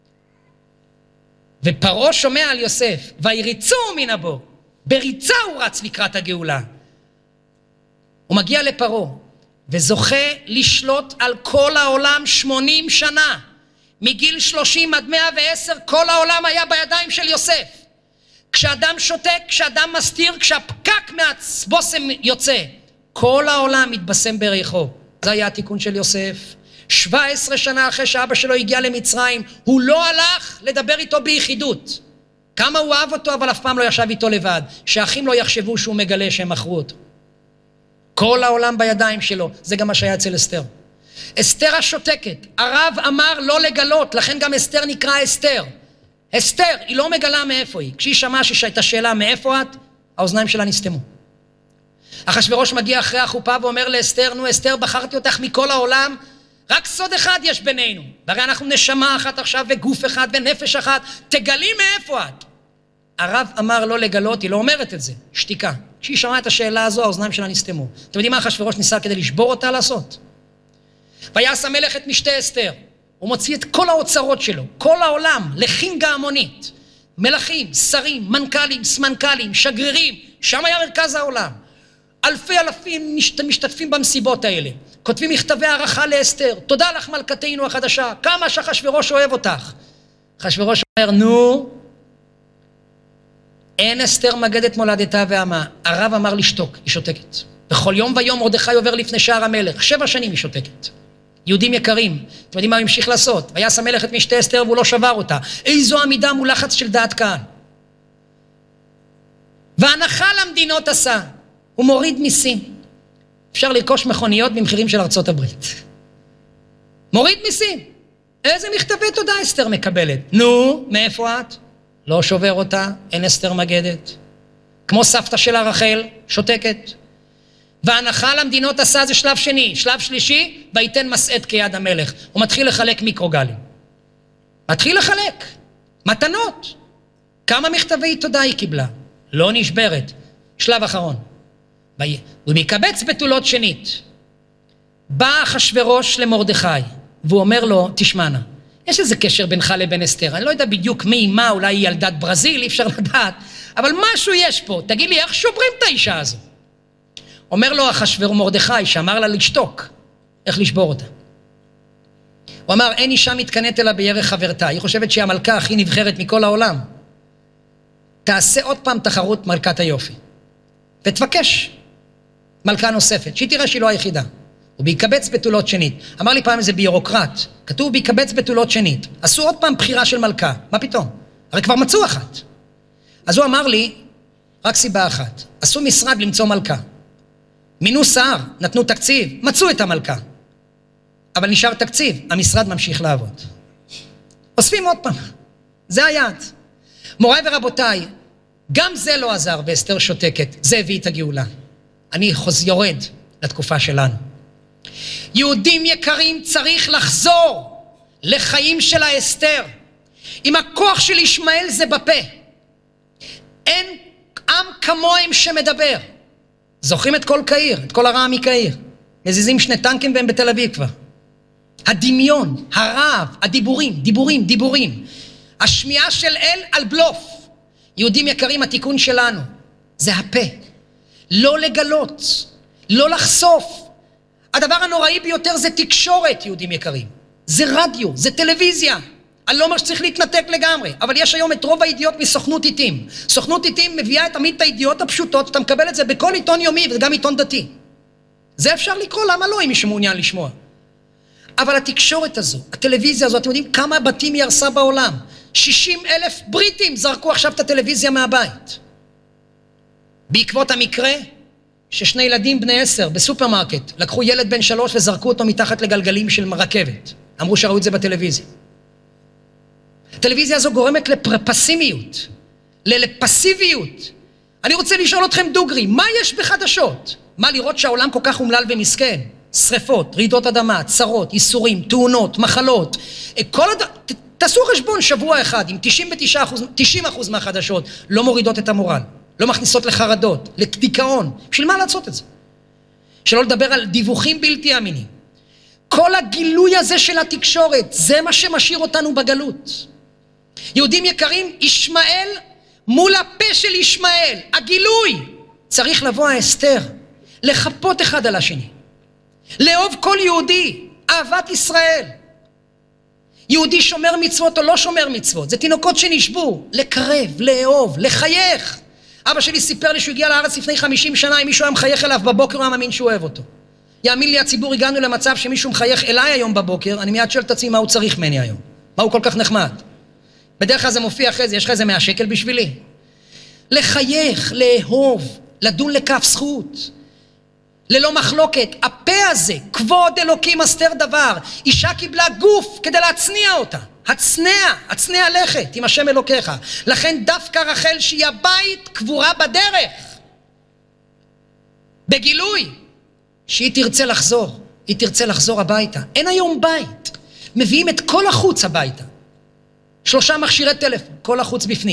ופרעה שומע על יוסף, ויריצו מן הבור, בריצה הוא רץ לקראת הגאולה. הוא מגיע לפרעה, וזוכה לשלוט על כל העולם 80 שנה. מגיל 30 עד 110, כל העולם היה בידיים של יוסף. כשאדם שותק, כשאדם מסתיר, כשהפקק מהבושם יוצא, כל העולם מתבשם בריחו. זה היה התיקון של יוסף. 17 שנה אחרי שאבא שלו הגיע למצרים, הוא לא הלך לדבר איתו ביחידות. כמה הוא אהב אותו, אבל אף פעם לא ישב איתו לבד. שהאחים לא יחשבו שהוא מגלה שהם מכרו אותו. כל העולם בידיים שלו, זה גם מה שהיה אצל אסתר. אסתר השותקת, הרב אמר לא לגלות, לכן גם אסתר נקרא אסתר. אסתר, היא לא מגלה מאיפה היא. כשהיא שמעה את השאלה מאיפה את, האוזניים שלה נסתמו. אחשוורוש מגיע אחרי החופה ואומר לאסתר, נו אסתר, בחרתי אותך מכל העולם, רק סוד אחד יש בינינו. והרי אנחנו נשמה אחת עכשיו וגוף אחד ונפש אחת, תגלי מאיפה את. הרב אמר לא לגלות, היא לא אומרת את זה, שתיקה. כשהיא שמעה את השאלה הזו, האוזניים שלה נסתמו. אתם יודעים מה אחשוורוש ניסה כדי לשבור אותה לעשות? ויעש המלך את משתה אסתר. הוא מוציא את כל האוצרות שלו, כל העולם, לחינגה המונית. מלכים, שרים, מנכ"לים, סמנכ"לים, שגרירים, שם היה מרכז העולם. אלפים משתתפים במסיבות האלה. כותבים מכתבי הערכה לאסתר, תודה לך מלכתנו החדשה, כמה שאחשוורוש אוהב אותך. אחשוורוש אומר, נו, אין אסתר מגדת מולדתה ועמה. הרב אמר לשתוק, היא שותקת. בכל יום ויום מרדכי עובר לפני שער המלך, 7 שנים היא שותקת. יהודים יקרים, אתם יודעים מה הוא המשיך לעשות? ויעש המלך את משתה אסתר והוא לא שבר אותה. איזו עמידה מול לחץ של דעת קהל. והנחה למדינות עשה, הוא מוריד מיסים. אפשר לרכוש מכוניות במחירים של ארצות הברית. מוריד מיסים. איזה מכתבי תודה אסתר מקבלת? נו, מאיפה את? לא שובר אותה, אין אסתר מגדת. כמו סבתא שלה רחל, שותקת. וההנחה למדינות עשה זה שלב שני. שלב שלישי, ויתן מסעת כיד המלך. הוא מתחיל לחלק מיקרוגלים. מתחיל לחלק. מתנות. כמה מכתבי תודה היא קיבלה? לא נשברת. שלב אחרון. הוא מקבץ בתולות שנית. בא אחשוורוש למרדכי, והוא אומר לו, תשמענה, יש איזה קשר בינך לבין אסתר, אני לא יודע בדיוק מי, מה, אולי היא ילדת ברזיל, אי אפשר לדעת, אבל משהו יש פה, תגיד לי, איך שוברים את האישה הזו? אומר לו אחשוורוש מרדכי, שאמר לה לשתוק, איך לשבור אותה? הוא אמר, אין אישה מתקנאת אלא בירך חברתה, היא חושבת שהיא המלכה הכי נבחרת מכל העולם. תעשה עוד פעם תחרות מלכת היופי, ותבקש מלכה נוספת, שהיא תראה שהיא לא היחידה. הוא ביקבץ בתולות שנית. אמר לי פעם איזה ביורוקרט, כתוב ביקבץ בתולות שנית. עשו עוד פעם בחירה של מלכה, מה פתאום? הרי כבר מצאו אחת. אז הוא אמר לי, רק סיבה אחת, עשו משרד למצוא מלכה. מינו שר, נתנו תקציב, מצאו את המלכה. אבל נשאר תקציב, המשרד ממשיך לעבוד. אוספים עוד פעם, זה היעד. מוריי ורבותיי, גם זה לא עזר ואסתר שותקת, זה הביא את הגאולה. אני יורד לתקופה שלנו. יהודים יקרים, צריך לחזור לחיים של האסתר. עם הכוח של ישמעאל זה בפה. אין עם כמוהם שמדבר. זוכרים את כל קהיר, את כל הרע מקהיר. מזיזים 2 טנקים והם בתל אביב כבר. הדמיון, הרעב, הדיבורים, דיבורים. השמיעה של אל על בלוף. יהודים יקרים, התיקון שלנו זה הפה. לא לגלות, לא לחשוף. הדבר הנוראי ביותר זה תקשורת, יהודים יקרים. זה רדיו, זה טלוויזיה. אני לא אומר שצריך להתנתק לגמרי, אבל יש היום את רוב הידיעות מסוכנות עיתים. סוכנות עיתים מביאה תמיד את הידיעות הפשוטות, שאתה מקבל את זה בכל עיתון יומי, וזה גם עיתון דתי. זה אפשר לקרוא, למה לא, אם מישהו מעוניין לשמוע. אבל התקשורת הזו, הטלוויזיה הזו, אתם יודעים כמה בתים היא הרסה בעולם? 60,000 בריטים זרקו עכשיו את הטלוויזיה מהבית. בעקבות המקרה ש2 ילדים בני 10 בסופרמרקט לקחו ילד בן 3 וזרקו אותו מתחת לגלגלים של רכבת. אמרו שראו את זה בטלוויזיה. הטלוויזיה הזו גורמת לפסימיות, לפסיביות. אני רוצה לשאול אתכם דוגרי, מה יש בחדשות? מה לראות שהעולם כל כך אומלל ומסכן? שריפות, רעידות אדמה, צרות, ייסורים, תאונות, מחלות. תעשו חשבון שבוע אחד, עם 90% מהחדשות לא מורידות את המורל, לא מכניסות לחרדות, לדיכאון. בשביל מה לעשות את זה? שלא לדבר על דיווחים בלתי אמינים. כל הגילוי הזה של התקשורת, זה מה שמשאיר אותנו בגלות. יהודים יקרים, ישמעאל מול הפה של ישמעאל, הגילוי. צריך לבוא האסתר, לחפות אחד על השני. לאהוב כל יהודי, אהבת ישראל. יהודי שומר מצוות או לא שומר מצוות, זה תינוקות שנשבו, לקרב, לאהוב, לחייך. אבא שלי סיפר לי שהוא הגיע לארץ לפני 50 שנה, אם מישהו היה מחייך אליו בבוקר, הוא היה מאמין שהוא אוהב אותו. יאמין לי הציבור, הגענו למצב שמישהו מחייך אליי היום בבוקר, אני מיד שואל את עצמי מה הוא צריך ממני היום, מה הוא כל כך נחמד. בדרך כלל זה מופיע אחרי זה, יש לך איזה 100 שקל בשבילי? לחייך, לאהוב, לדון לכף זכות, ללא מחלוקת. הפה הזה, כבוד אלוקים אסתר דבר. אישה קיבלה גוף כדי להצניע אותה. הצנע לכת עם השם אלוקיך. לכן דווקא רחל שהיא הבית קבורה בדרך. בגילוי. שהיא תרצה לחזור. היא תרצה לחזור הביתה. אין היום בית. מביאים את כל החוץ הביתה. 3 מכשירי טלפון, כל החוץ בפנים.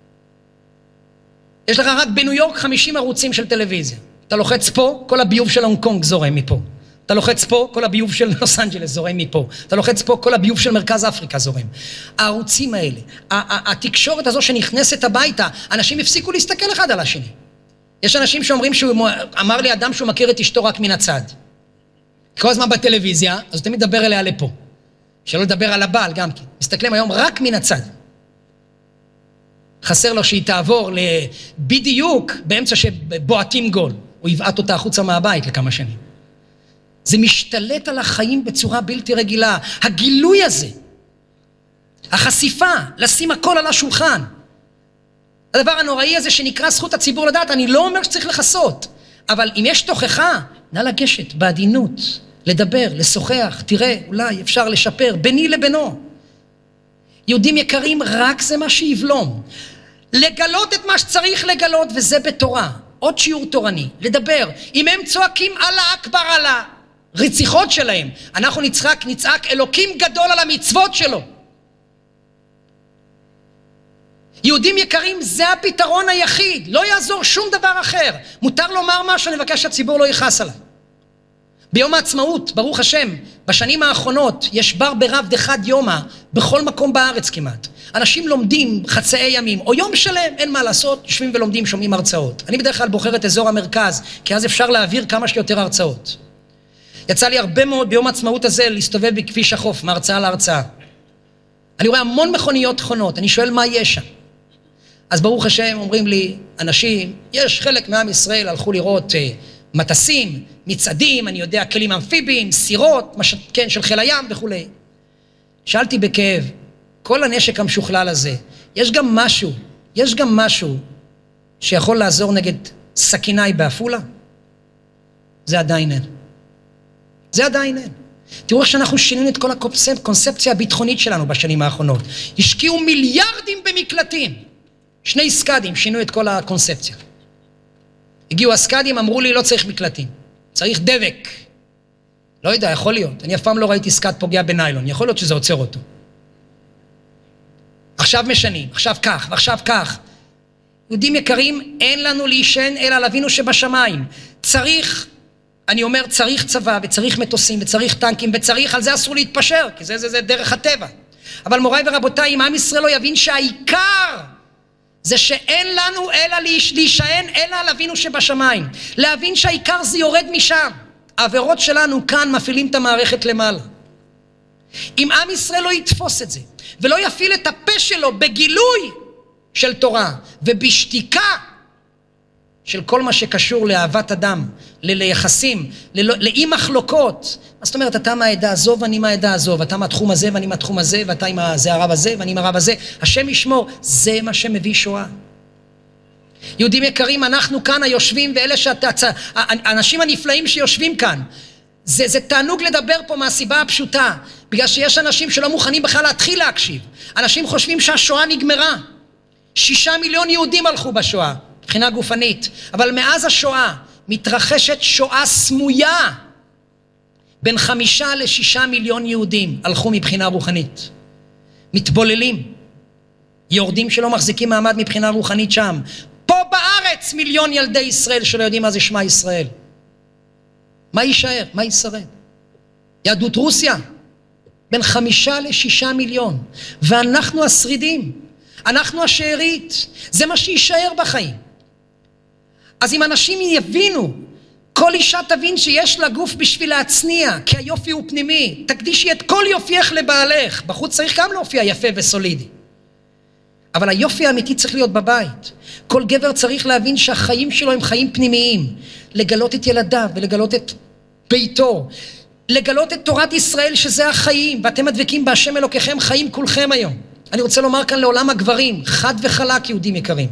יש לך רק בניו יורק 50 ערוצים של טלוויזיה. אתה לוחץ פה, כל הביוב של הונג קונג זורם מפה. אתה לוחץ פה, כל הביוב של לוס אנג'לס זורם מפה. אתה לוחץ פה, כל הביוב של מרכז אפריקה זורם. הערוצים האלה, התקשורת הזו שנכנסת הביתה, אנשים הפסיקו להסתכל אחד על השני. יש אנשים שאומרים אמר לי אדם שהוא מכיר את אשתו רק מן הצד. כל הזמן בטלוויזיה, אז הוא תמיד מדבר אליה לפה. שלא לדבר על הבעל גם כן. מסתכלים היום רק מן הצד. חסר לו שהיא תעבור בדיוק באמצע שבועטים גול. הוא יבעט אותה החוצה מהבית לכמה שנים. זה משתלט על החיים בצורה בלתי רגילה. הגילוי הזה, החשיפה, לשים הכל על השולחן. הדבר הנוראי הזה שנקרא זכות הציבור לדעת, אני לא אומר שצריך לחסות, אבל אם יש תוכחה, נא לגשת בעדינות, לדבר, לשוחח, תראה, אולי אפשר לשפר ביני לבינו. יהודים יקרים, רק זה מה שיבלום. לגלות את מה שצריך לגלות, וזה בתורה. עוד שיעור תורני, לדבר. אם הם צועקים אללה אכבר על הרציחות שלהם, אנחנו נצעק אלוקים גדול על המצוות שלו. יהודים יקרים, זה הפתרון היחיד. לא יעזור שום דבר אחר. מותר לומר משהו, אני מבקש שהציבור לא יכעס עליו. ביום העצמאות, ברוך השם, בשנים האחרונות יש בר ברב דחד יומא בכל מקום בארץ כמעט. אנשים לומדים חצאי ימים, או יום שלם, אין מה לעשות, יושבים ולומדים, שומעים הרצאות. אני בדרך כלל בוחר את אזור המרכז, כי אז אפשר להעביר כמה שיותר הרצאות. יצא לי הרבה מאוד ביום העצמאות הזה להסתובב בכביש החוף, מהרצאה להרצאה. אני רואה המון מכוניות חונות, אני שואל מה יש שם. אז ברוך השם אומרים לי, אנשים, יש חלק מעם ישראל הלכו לראות מטסים, מצעדים, אני יודע, כלים אמפיביים, סירות, כן, של חיל הים וכו'. שאלתי בכאב, כל הנשק המשוכלל הזה, יש גם משהו שיכול לעזור נגד סכינאי באפולה? זה עדיין אין. תראו איך שאנחנו שינינו את כל הקונספציה הביטחונית שלנו בשנים האחרונות. השקיעו מיליארדים במקלטים. 2 סקאדים שינו את כל הקונספציה. הגיעו הסקאדים, אמרו לי לא צריך מקלטים, צריך דבק. לא יודע, יכול להיות. אני אף פעם לא ראיתי סקאד פוגע בניילון, יכול להיות שזה עוצר אותו. עכשיו משנים, עכשיו כך ועכשיו כך. יהודים יקרים, אין לנו להישען אלא על אבינו שבשמיים. צריך צבא וצריך מטוסים וצריך טנקים וצריך, על זה אסור להתפשר, כי זה דרך הטבע. אבל מוריי ורבותיי, אם עם ישראל לא יבין שהעיקר זה שאין לנו אלא להישען אלא על אבינו שבשמיים. להבין שהעיקר זה יורד משם. העבירות שלנו כאן מפעילים את המערכת למעלה. אם עם ישראל לא יתפוס את זה, ולא יפעיל את הפה שלו בגילוי של תורה, ובשתיקה של כל מה שקשור לאהבת אדם, ליחסים, לאי מחלוקות. מה זאת אומרת, אתה מהעדה הזו ואני מהעדה הזו, ואתה מהתחום הזה ואני מהתחום הזה, ואתה עם זה הרב הזה ואני עם הרב הזה. השם ישמור, זה מה שמביא שואה. יהודים יקרים, אנחנו כאן היושבים, ואלה האנשים הנפלאים שיושבים כאן, זה תענוג לדבר פה מהסיבה הפשוטה, בגלל שיש אנשים שלא מוכנים בכלל להתחיל להקשיב. אנשים חושבים שהשואה נגמרה. 6 מיליון יהודים הלכו בשואה, מבחינה גופנית, אבל מאז השואה מתרחשת שואה סמויה. בין 5 ל6 מיליון יהודים הלכו מבחינה רוחנית. מתבוללים. יורדים שלא מחזיקים מעמד מבחינה רוחנית שם. פה בארץ 1 מיליון ילדי ישראל שלא יודעים מה זה שמע ישראל. מה יישאר? מה ישרד? יהדות רוסיה, בין 5 ל6 מיליון. ואנחנו השרידים. אנחנו השארית. זה מה שישאר בחיים. אז אם אנשים יבינו, כל אישה תבין שיש לה גוף בשביל להצניע, כי היופי הוא פנימי. תקדישי את כל יופייך לבעלך. בחוץ צריך גם להופיע יפה וסולידי. אבל היופי האמיתי צריך להיות בבית. כל גבר צריך להבין שהחיים שלו הם חיים פנימיים. לגלות את ילדיו ולגלות את ביתו. לגלות את תורת ישראל שזה החיים. ואתם הדבקים בהשם אלוקיכם חיים כולכם היום. אני רוצה לומר כאן לעולם הגברים, חד וחלק יהודים יקרים.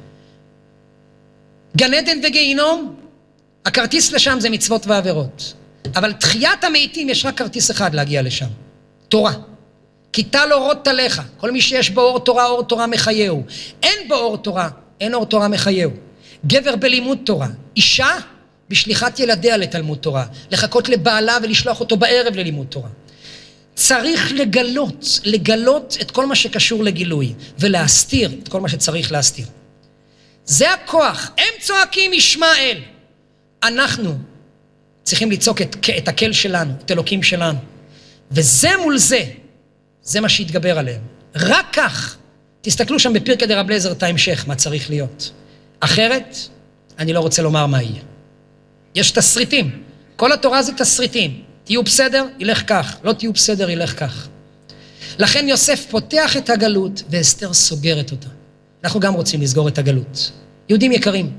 גן עדן וגיהינום, הכרטיס לשם זה מצוות ועבירות. אבל תחיית המתים יש רק כרטיס אחד להגיע לשם. תורה. כי תל אורות תליך. כל מי שיש בו אור תורה, אור תורה מחייהו. אין בו אור תורה, אין אור תורה מחייהו. גבר בלימוד תורה. אישה בשליחת ילדיה לתלמוד תורה. לחכות לבעלה ולשלוח אותו בערב ללימוד תורה. צריך לגלות את כל מה שקשור לגילוי. ולהסתיר את כל מה שצריך להסתיר. זה הכוח. הם צועקים ישמעאל. אנחנו צריכים לצעוק את הקל שלנו, את אלוקים שלנו. וזה מול זה, זה מה שיתגבר עליהם. רק כך, תסתכלו שם בפרקי דרב אליעזר את ההמשך, מה צריך להיות. אחרת, אני לא רוצה לומר מה יהיה. יש תסריטים. כל התורה זה תסריטים. תהיו בסדר, ילך כך. לא תהיו בסדר, ילך כך. לכן יוסף פותח את הגלות, ואסתר סוגרת אותה. אנחנו גם רוצים לסגור את הגלות. יהודים יקרים.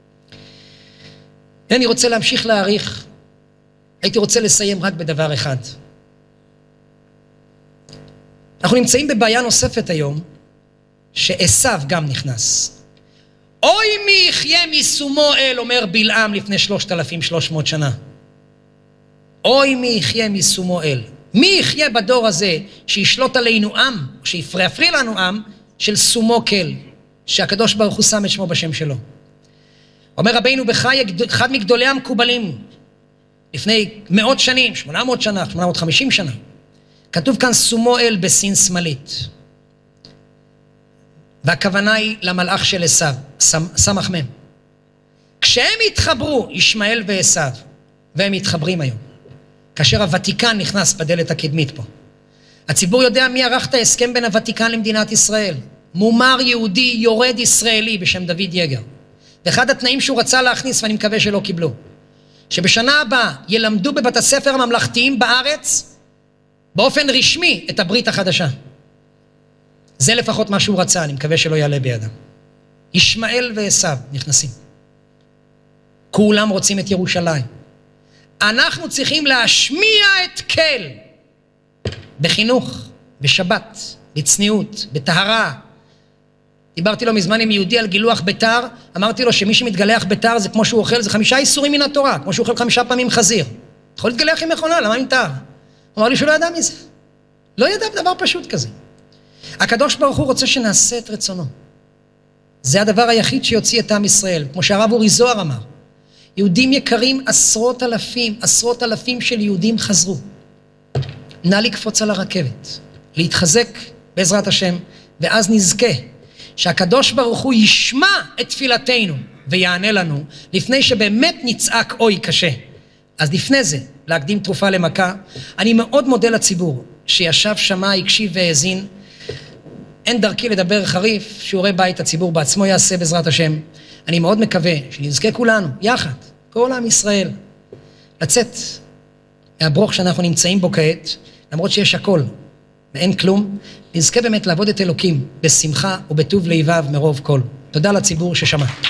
אני רוצה להמשיך להעריך. הייתי רוצה לסיים רק בדבר אחד. אנחנו נמצאים בבעיה נוספת היום, שעשיו גם נכנס. אוי מי יחיה מסומו אל, אומר בלעם לפני 3,300 שנה. אוי מי יחיה מסומו אל. מי יחיה בדור הזה שישלוט עלינו עם, או שיפריע לנו עם, של סומו כל, שהקדוש ברוך הוא שם את שמו בשם שלו. אומר רבינו בחי, אחד מגדולי המקובלים, לפני 100 שנים, 800 שנה, 850 שנה, כתוב כאן סומו אל בסין שמאלית. והכוונה היא למלאך של עשיו, סמך מם. כשהם התחברו, ישמעאל ועשיו, והם מתחברים היום. כאשר הוותיקן נכנס בדלת הקדמית פה. הציבור יודע מי ערך את ההסכם בין הוותיקן למדינת ישראל. מומר יהודי יורד ישראלי בשם דוד יגר. ואחד התנאים שהוא רצה להכניס, ואני מקווה שלא קיבלו, שבשנה הבאה ילמדו בבית הספר הממלכתיים בארץ באופן רשמי את הברית החדשה. זה לפחות מה שהוא רצה, אני מקווה שלא יעלה בידם. ישמעאל ועשיו נכנסים. כולם רוצים את ירושלים. אנחנו צריכים להשמיע את כל בחינוך, בשבת, בצניעות, בטהרה. דיברתי לו מזמן עם יהודי על גילוח ביתר, אמרתי לו שמי שמתגלח ביתר זה כמו שהוא אוכל, זה 5 איסורים מן התורה, כמו שהוא אוכל 5 פעמים חזיר. אתה יכול להתגלח עם מכונה, למה עם תר? הוא אמר לי שהוא לא ידע מזה. לא ידע דבר פשוט כזה. הקדוש ברוך הוא רוצה שנעשה את רצונו. זה הדבר היחיד שיוציא את עם ישראל. כמו שהרב אורי זוהר אמר, יהודים יקרים, עשרות אלפים של יהודים חזרו. נא לקפוץ על הרכבת, להתחזק בעזרת השם, ואז נזכה שהקדוש ברוך הוא ישמע את תפילתנו ויענה לנו, לפני שבאמת נצעק אוי קשה. אז לפני זה, להקדים תרופה למכה. אני מאוד מודה לציבור שישב שמה, הקשיב והאזין. אין דרכי לדבר חריף, שיעורי בית הציבור בעצמו יעשה בעזרת השם. אני מאוד מקווה שנזכה כולנו, יחד, כל עם ישראל, לצאת מהברוך שאנחנו נמצאים בו כעת, למרות שיש הכל ואין כלום, נזכה באמת לעבוד את אלוקים בשמחה ובטוב לבב מרוב כל. תודה לציבור ששמע.